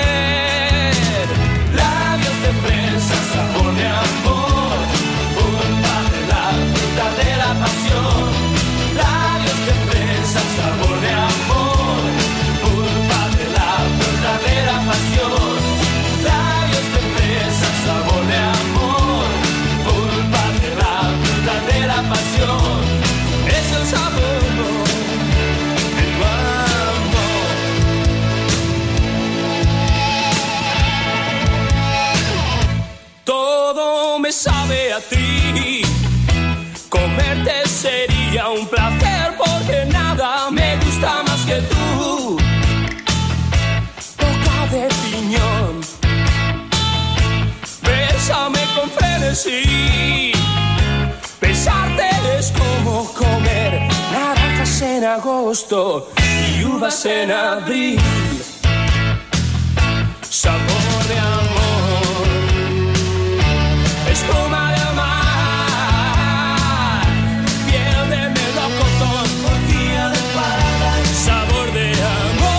Labios de fresa, sabor de amor, pulpa de la fruta de la pasión. Labios de fresa, sabor de amor, pulpa de la fruta de la pasión. Labios de fresa, sabor de amor, pulpa de la fruta de la pasión. Es el sabor de tu amor. Todo me sabe a ti. Comerte sería un placer porque nada me gusta más que tú. Boca de piñón, bésame con frenesí. Besarte es como comer naranjas en agosto y uvas en abril. Sabor de amor, espuma de mar, piel de melocotón, orgía de parada. Sabor de amor.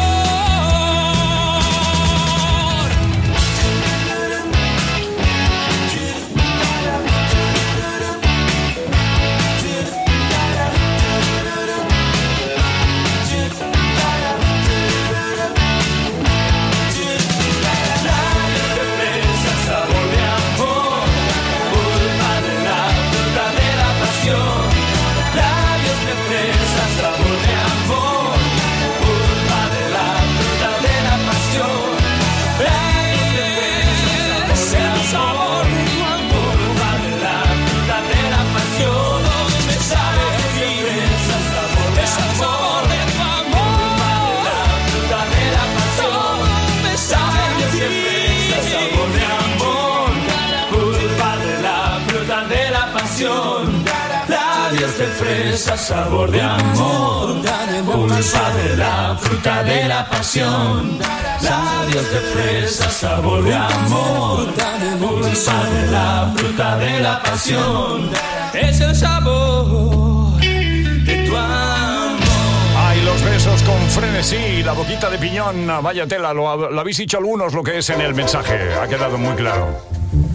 Labios de fresa, sabor de amor, pulpa de la fruta de la pasión. Labios de fresa, sabor de amor, pulpa de la fruta de la pasión. Es el sabor de tu amor. Ay, los besos con frenesí, la boquita de piñón, vaya tela, lo, lo habéis dicho algunos lo que es en el mensaje, ha quedado muy claro.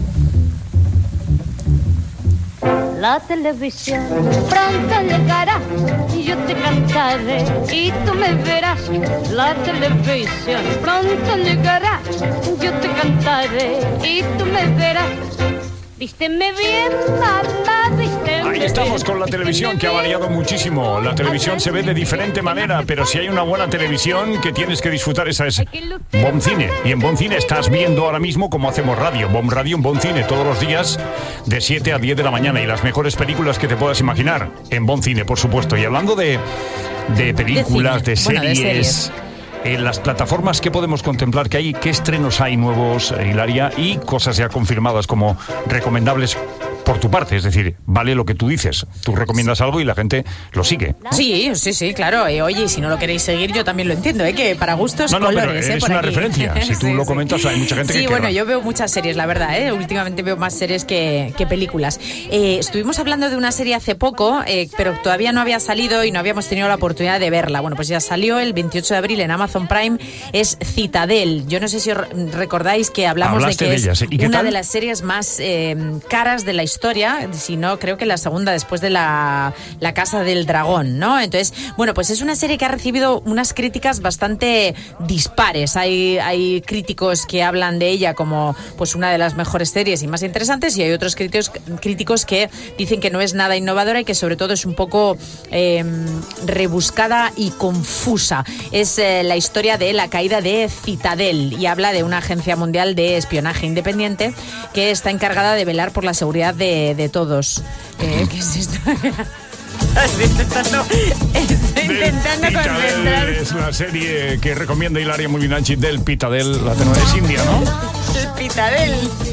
La televisión pronto llegará y yo te cantaré y tú me verás. La televisión pronto llegará, yo te cantaré y tú me verás. Vísteme bien, mamá, vísteme Ahí estamos con la televisión que ha variado muchísimo. La televisión se ve de diferente manera, pero si hay una buena televisión que tienes que disfrutar, esa es Bon Cine. Y en Bon Cine estás viendo ahora mismo cómo hacemos radio. Bon Radio en Bon Cine todos los días de siete a diez de la mañana y las mejores películas que te puedas imaginar en Bon Cine, por supuesto. Y hablando de, de películas, de, de, series, bueno, de series, en las plataformas que podemos contemplar que hay, qué estrenos hay nuevos, Hilaria, y cosas ya confirmadas como recomendables por tu parte, es decir, vale lo que tú dices, tú recomiendas algo y la gente lo sigue, ¿no? Sí, sí, sí, claro. Eh, oye, si no lo queréis seguir, yo también lo entiendo, ¿eh? Que para gustos, no, no, colores, pero ¿eh? Es por una aquí. referencia, si tú sí, lo comentas, sí. Hay mucha gente sí, que Sí, bueno, querrá. yo veo muchas series, la verdad, ¿eh? Últimamente veo más series que, que películas. Eh, estuvimos hablando de una serie hace poco, eh, pero todavía no había salido y no habíamos tenido la oportunidad de verla. Bueno, pues ya salió el veintiocho de abril en Amazon Prime, es Citadel. Yo no sé si os recordáis que hablamos Hablaste de que de es ellas. una tal? de las series más eh, caras de la historia, si no, creo que la segunda después de la, la Casa del Dragón, ¿no? Entonces, bueno, pues es una serie que ha recibido unas críticas bastante dispares. Hay, hay críticos que hablan de ella como pues una de las mejores series y más interesantes, y hay otros críticos, críticos que dicen que no es nada innovadora y que sobre todo es un poco eh, rebuscada y confusa. Es eh, la historia de la caída de Citadel y habla de una agencia mundial de espionaje independiente que está encargada de velar por la seguridad de, de todos. Eh, ¿Qué es esto? Estoy intentando, estoy intentando concentrar. Es la serie que recomienda Hilaria Molinacci del Pitadel, la tenora es india, ¿no? El Pitadel.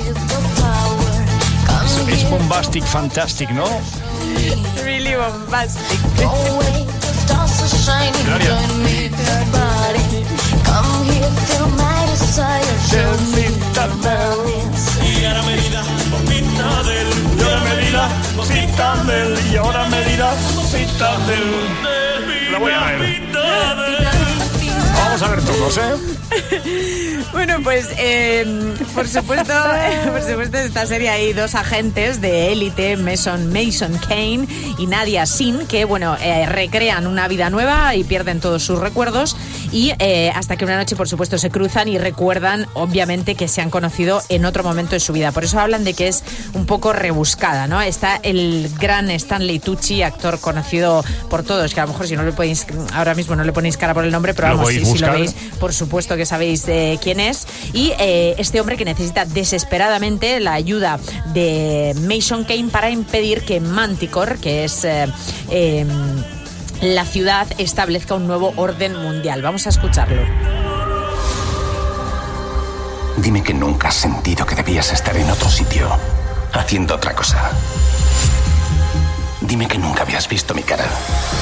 Es, es bombastic, fantastic, ¿no? Really bombastic. Hilaria. del Citadel. Y ahora me dirá Citadel, y ahora me dirá Citadel, y ahora me dirá Citadel. La voy a ver. Vamos a ver todos, ¿eh? Bueno, pues eh, por supuesto, por supuesto, en esta serie hay dos agentes de élite, Mason, Mason Kane y Nadia Sin, que bueno, eh, recrean una vida nueva y pierden todos sus recuerdos y eh, hasta que una noche, por supuesto, se cruzan y recuerdan, obviamente, que se han conocido en otro momento de su vida. Por eso hablan de que es un poco rebuscada, ¿no? Está el gran Stanley Tucci, actor conocido por todos, que a lo mejor si no le podéis, ahora mismo no le ponéis cara por el nombre, pero vamos, sí, si lo veis, por supuesto que sabéis eh, quién es. Y eh, este hombre que necesita desesperadamente la ayuda de Mason Kane para impedir que Manticore, que es eh, eh, la ciudad, establezca un nuevo orden mundial. Vamos a escucharlo. Dime que nunca has sentido que debías estar en otro sitio, haciendo otra cosa. Dime que nunca habías visto mi cara.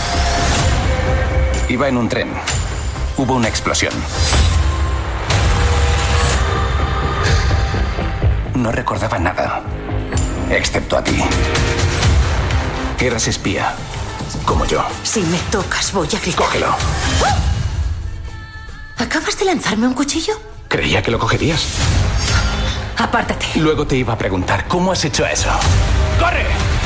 Iba en un tren. Hubo una explosión. No recordaba nada, excepto a ti. Eras espía, como yo. Si me tocas, voy a gritar. Cógelo. ¿Acabas de lanzarme un cuchillo? Creía que lo cogerías. Apártate. Luego te iba a preguntar, ¿cómo has hecho eso? ¡Corre!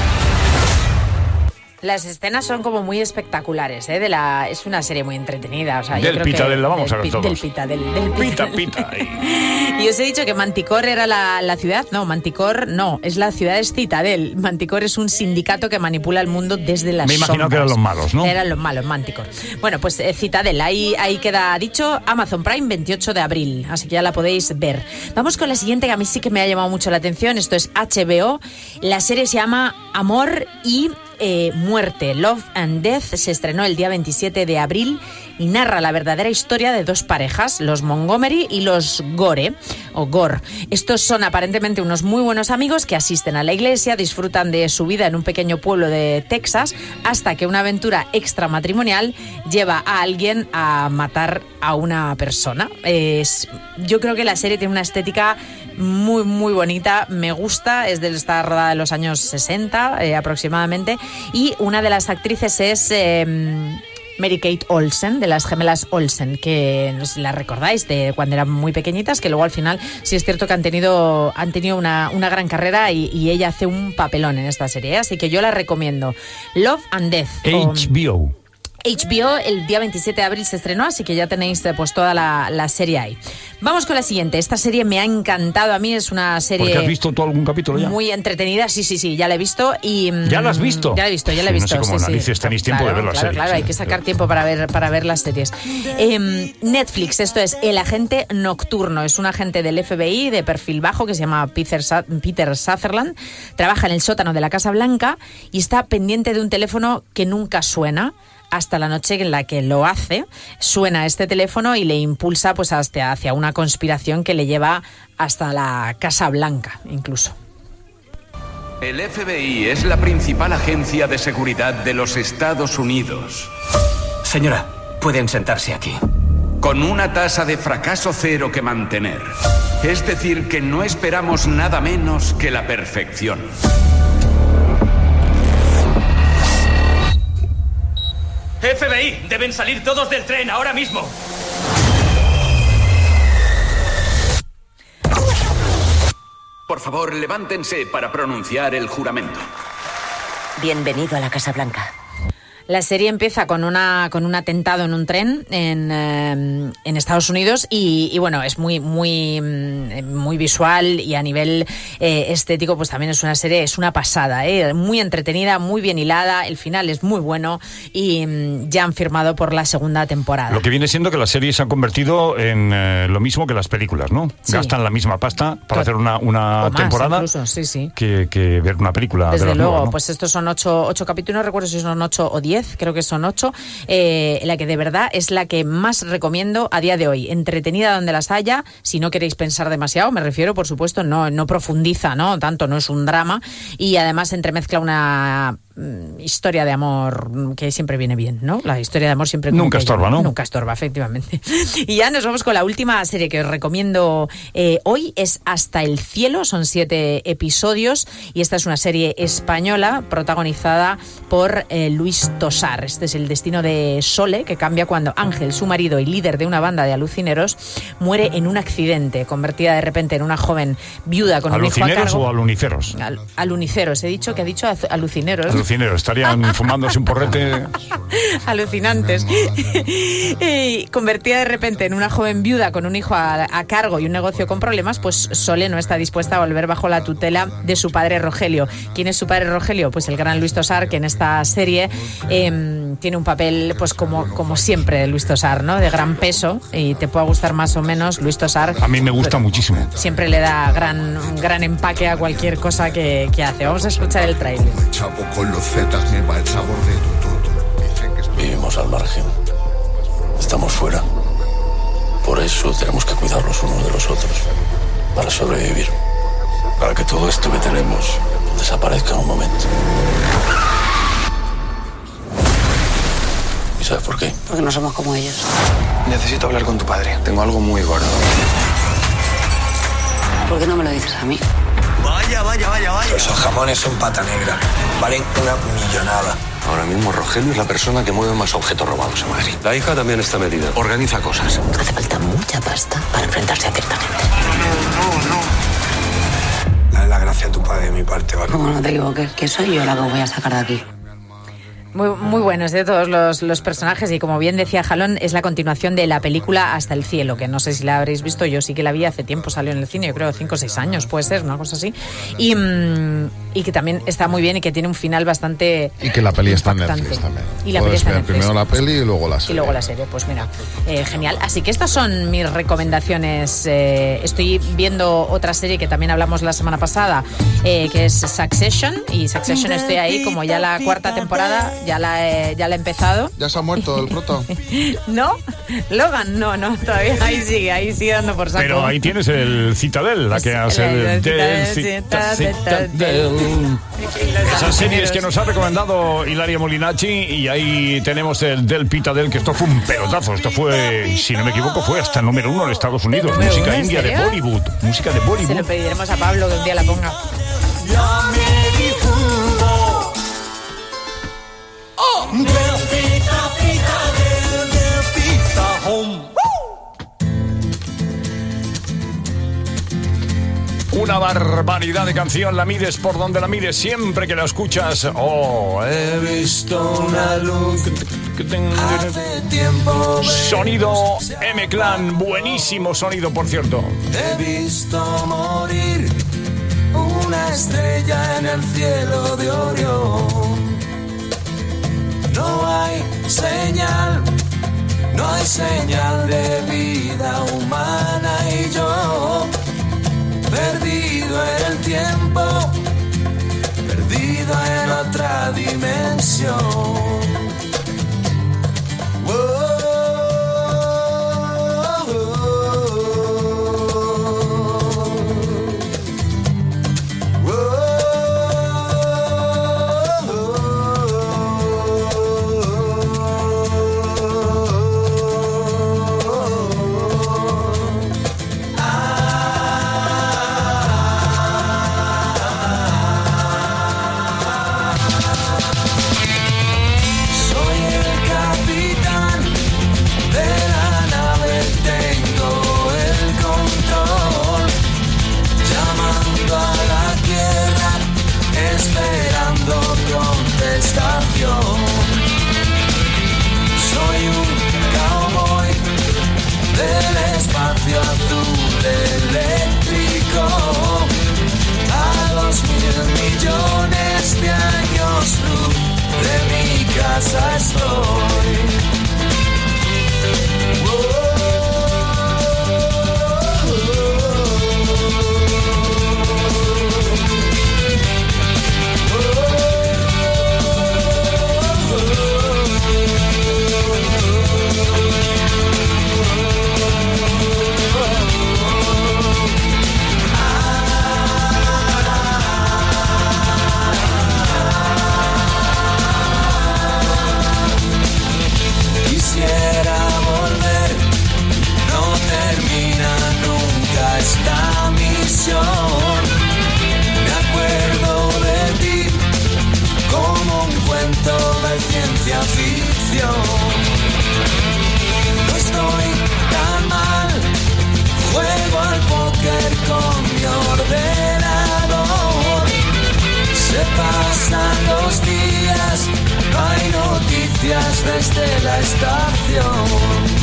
Las escenas son como muy espectaculares, ¿eh? De la, es una serie muy entretenida. O sea, del yo creo Pitadel, que, la vamos del, a ver todos. Del Pitadel, del Pita, Pitadel. pita. Y os he dicho que Manticore era la, la ciudad. No, Manticore no, es la ciudad es Citadel. Manticore es un sindicato que manipula el mundo desde las Me imagino sombras. que eran los malos, ¿no? Eran los malos, Manticore. Bueno, pues eh, Citadel, ahí, ahí queda dicho. Amazon Prime, veintiocho de abril, así que ya la podéis ver. Vamos con la siguiente, que a mí sí que me ha llamado mucho la atención. Esto es H B O. La serie se llama Amor y Eh, Muerte, Love and Death. Se estrenó el día veintisiete de abril y narra la verdadera historia de dos parejas, los Montgomery y los Gore, o Gore. Estos son aparentemente unos muy buenos amigos que asisten a la iglesia, disfrutan de su vida en un pequeño pueblo de Texas, hasta que una aventura extramatrimonial lleva a alguien a matar a una persona. Es, yo creo que la serie tiene una estética muy, muy bonita, me gusta, es de esta rodada de los años sesenta eh, aproximadamente, y una de las actrices es eh, Mary Kate Olsen, de las gemelas Olsen, que no sé si la recordáis de cuando eran muy pequeñitas, que luego al final sí es cierto que han tenido, han tenido una, una gran carrera y, y ella hace un papelón en esta serie, así que yo la recomiendo. Love and Death. H B O. H B O el día veintisiete de abril se estrenó, así que ya tenéis pues toda la, la serie ahí. Vamos con la siguiente. Esta serie me ha encantado a mí, es una serie... ¿Porque has visto tú algún capítulo ya? Muy entretenida, sí, sí, sí, ya la he visto y... ¿Ya la has visto? Ya la he visto, ya la he Sí, visto. no sé cómo sí, narices sí. tenéis tiempo claro, de ver las claro, series. Claro, hay que sacar tiempo para ver, para ver las series. Eh, Netflix, esto es El Agente Nocturno, es un agente del F B I de perfil bajo que se llama Peter, Sa- Peter Sutherland, trabaja en el sótano de la Casa Blanca y está pendiente de un teléfono que nunca suena. Hasta la noche en la que lo hace, suena este teléfono y le impulsa pues hacia, hacia una conspiración que le lleva hasta la Casa Blanca, incluso. El F B I es la principal agencia de seguridad de los Estados Unidos. Señora, pueden sentarse aquí. Con una tasa de fracaso cero que mantener. Es decir, que no esperamos nada menos que la perfección. F B I, deben salir todos del tren ahora mismo. Por favor, levántense para pronunciar el juramento. Bienvenido a la Casa Blanca. La serie empieza con una con un atentado en un tren en, eh, en Estados Unidos y, y bueno, es muy muy muy visual y a nivel eh, estético pues también es una serie, es una pasada, eh, muy entretenida, muy bien hilada, el final es muy bueno y mm, ya han firmado por la segunda temporada. Lo que viene siendo que las series se han convertido en eh, lo mismo que las películas, ¿no? Sí. Gastan la misma pasta para hacer una, una O más, temporada incluso, sí, sí. Que, que ver una película. Desde de las luego, nuevas, ¿no? pues estos son ocho, ocho capítulos, no recuerdo si son ocho o diez, creo que son ocho, eh, la que de verdad es la que más recomiendo a día de hoy. Entretenida donde las haya, si no queréis pensar demasiado, me refiero, por supuesto, no, no profundiza, ¿no? Tanto, no es un drama, y además entremezcla una mm, historia de amor que siempre viene bien, ¿no? La historia de amor siempre... Nunca estorba, ¿no? Nunca estorba, efectivamente. Y ya nos vamos con la última serie que os recomiendo eh, hoy, es Hasta el cielo, son siete episodios y esta es una serie española protagonizada por eh, Luis Tosar. Este es el destino de Sole, que cambia cuando Ángel, su marido y líder de una banda de alucineros, muere en un accidente, convertida de repente en una joven viuda con un hijo a ¿Alucineros cargo. o aluniceros? Al, aluniceros, he dicho que ha dicho az- alucineros. Alucineros, estarían fumándose un porrete. Alucinantes. Y convertida de repente en una joven viuda con un hijo a, a cargo y un negocio con problemas, pues Sole no está dispuesta a volver bajo la tutela de su padre Rogelio. ¿Quién es su padre Rogelio? Pues el gran Luis Tosar, que en esta serie eh, tiene un papel, pues como, como siempre de Luis Tosar, ¿no? De gran peso, y te pueda gustar más o menos Luis Tosar. A mí me gusta muchísimo. Siempre le da gran, gran empaque a cualquier cosa que, que hace. Vamos a escuchar el tráiler. Chapo con los zetas me va el sabor de tu toto. Dicen que estoy... Vivimos al margen. Estamos fuera. Por eso tenemos que cuidar los unos de los otros. Para sobrevivir. Para que todo esto que tenemos desaparezca en un momento. ¿Y sabes por qué? Porque no somos como ellos. Necesito hablar con tu padre. Tengo algo muy gordo. ¿Por qué no me lo dices a mí? Vaya, vaya, vaya, vaya. Esos jamones son pata negra. Valen una millonada. Ahora mismo Rogelio es la persona que mueve más objetos robados en Madrid. La hija también está metida. Organiza cosas. Hace falta mucha pasta para enfrentarse a cierta gente. No, no, no. Dale la gracia a tu padre de mi parte, ¿vale? No, no te equivoques, que soy yo la que os voy a sacar de aquí. Muy, muy buenos de todos los, los personajes, y como bien decía Jalón, es la continuación de la película Hasta el cielo, que no sé si la habréis visto, yo sí que la vi hace tiempo, salió en el cine, yo creo cinco o seis años, puede ser, una cosa así, y, mmm, y que también está muy bien y que tiene un final bastante Y que la peli está en impactante. Netflix también. Y la peli Puedes está en ver Netflix. primero la peli y luego la Y serie. luego la serie, pues mira, eh, genial. Así que estas son mis recomendaciones. Eh, estoy viendo otra serie que también hablamos la semana pasada, eh, que es Succession, y Succession estoy ahí como ya la cuarta temporada, ya la he, ya la he empezado. ¿Ya se ha muerto el proto? ¿No? Logan, no, no, todavía ahí sigue, ahí sigue dando por saco. Pero ahí tienes el Citadel, la que hace el- el del Citadel, Cita- Citadel. Esas series que nos ha recomendado Hilaria Molinacci, y ahí tenemos el del Pitadel, que esto fue un pelotazo. Esto fue, si no me equivoco, fue hasta el número uno en Estados Unidos. ¿Número Música uno, en india de serio? Bollywood. Música de Se Bollywood. lo pediremos a Pablo que un día la ponga. Ya me difungo. Oh, del pita, pita, del, del pita home. Una barbaridad de canción, la mides por donde la mides, siempre que la escuchas. Oh, he visto una luz. Hace tiempo Sonido M-Clan, buenísimo sonido, por cierto. he visto morir una estrella en el cielo de Orión. No hay señal, no hay señal de vida humana, y yo, perdido en el tiempo, perdido en otra dimensión. ciencia ficción. No estoy tan mal, juego al póker con mi ordenador. Se pasan los días, no hay noticias desde la estación.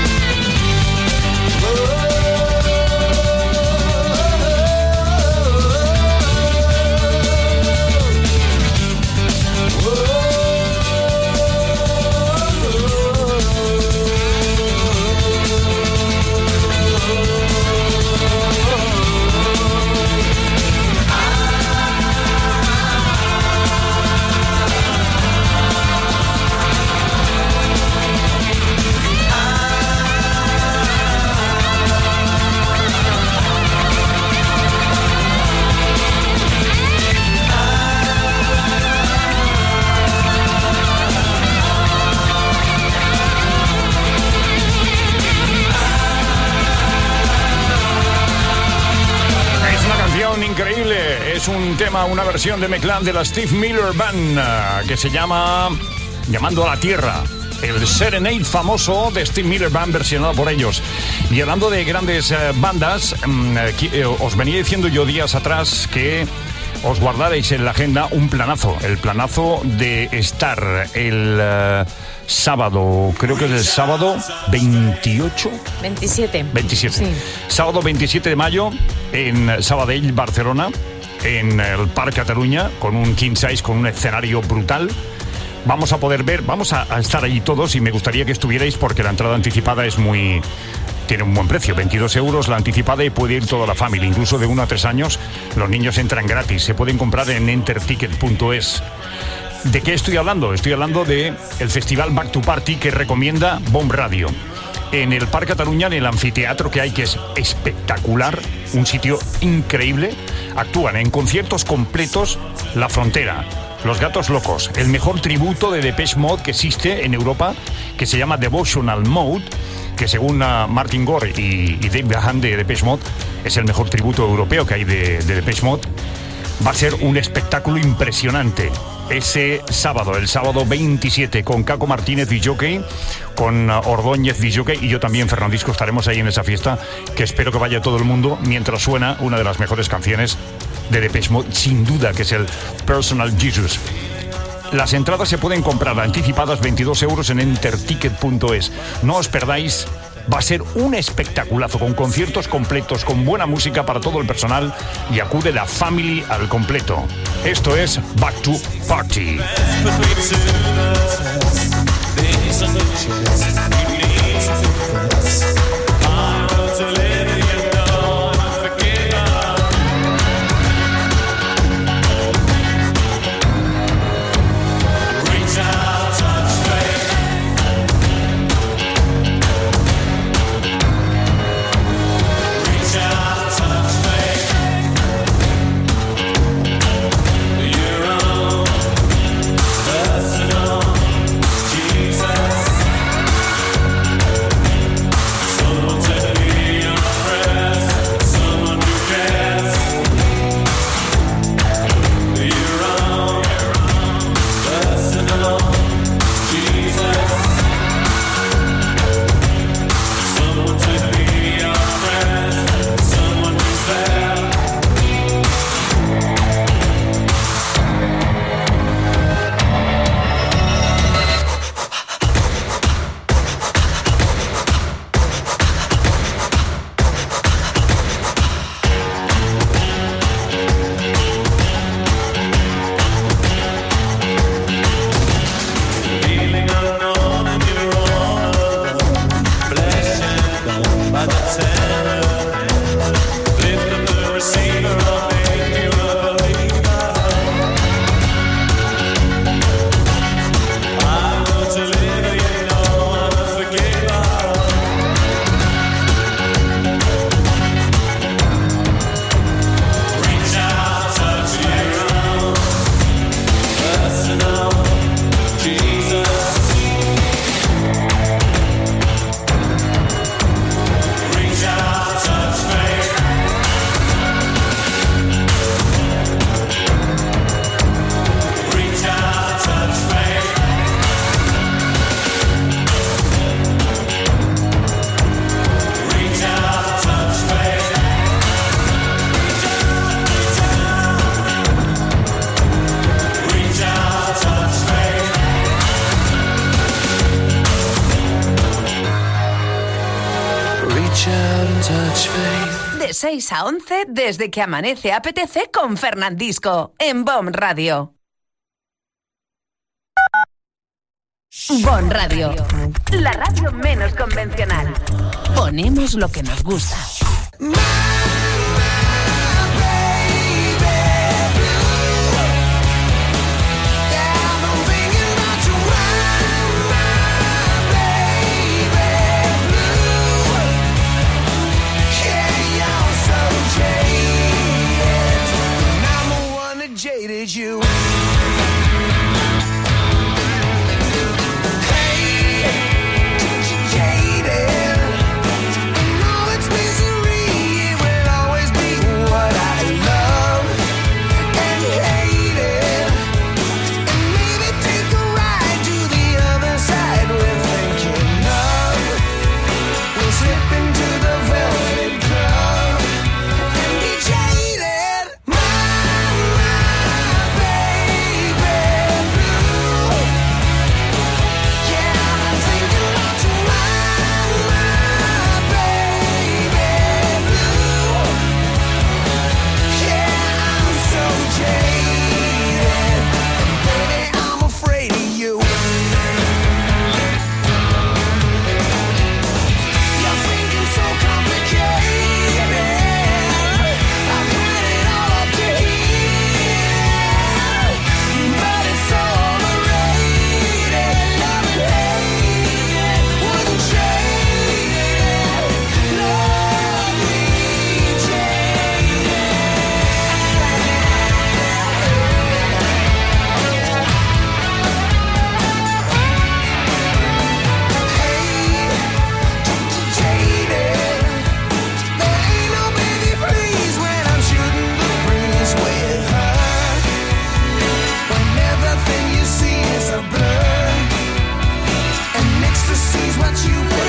Increíble, es un tema, una versión de M-Clan de la Steve Miller Band uh, que se llama Llamando a la Tierra, el Serenade famoso de Steve Miller Band versionado por ellos. Y hablando de grandes uh, bandas, um, uh, os venía diciendo yo días atrás que os guardaréis en la agenda un planazo, el planazo de estar el uh, sábado, creo que es el sábado veintiocho. veintisiete. veintisiete. Sí. Sábado veintisiete de mayo en Sabadell, Barcelona, en el Parc Catalunya, con un king size, con un escenario brutal. Vamos a poder ver, vamos a, a estar allí todos y me gustaría que estuvierais porque la entrada anticipada es muy... tiene un buen precio, veintidós euros la anticipada y puede ir toda la familia, incluso de uno a tres años. Los niños entran gratis, se pueden comprar en enterticket punto es. ¿De qué estoy hablando? Estoy hablando de el festival Back to Party que recomienda Bomb Radio. En el Parc Catalunya, en el anfiteatro que hay, que es espectacular, un sitio increíble, actúan en conciertos completos La Frontera, Los Gatos Locos, el mejor tributo de Depeche Mode que existe en Europa, que se llama Devotional Mode, que según uh, Martin Gore y, y Dave Gahan de Depeche Mode, es el mejor tributo europeo que hay de, de Depeche Mode. Va a ser un espectáculo impresionante ese sábado, el sábado veintisiete, con Caco Martínez D J, con uh, Ordóñez D J y yo también, Fernandisco, estaremos ahí en esa fiesta, que espero que vaya todo el mundo mientras suena una de las mejores canciones de Depeche Mode, sin duda, que es el Personal Jesus. Las entradas se pueden comprar anticipadas, veintidós euros en enterticket punto es. No os perdáis. Va a ser un espectaculazo, con conciertos completos, con buena música para todo el personal y acude la family al completo. Esto es Back to Party. Personal reach out and touch faith. De seis a once, desde que amanece apetece con Fernandisco, en Bon Radio. Bon Radio, la radio menos convencional. Ponemos lo que nos gusta. Jaded you. What you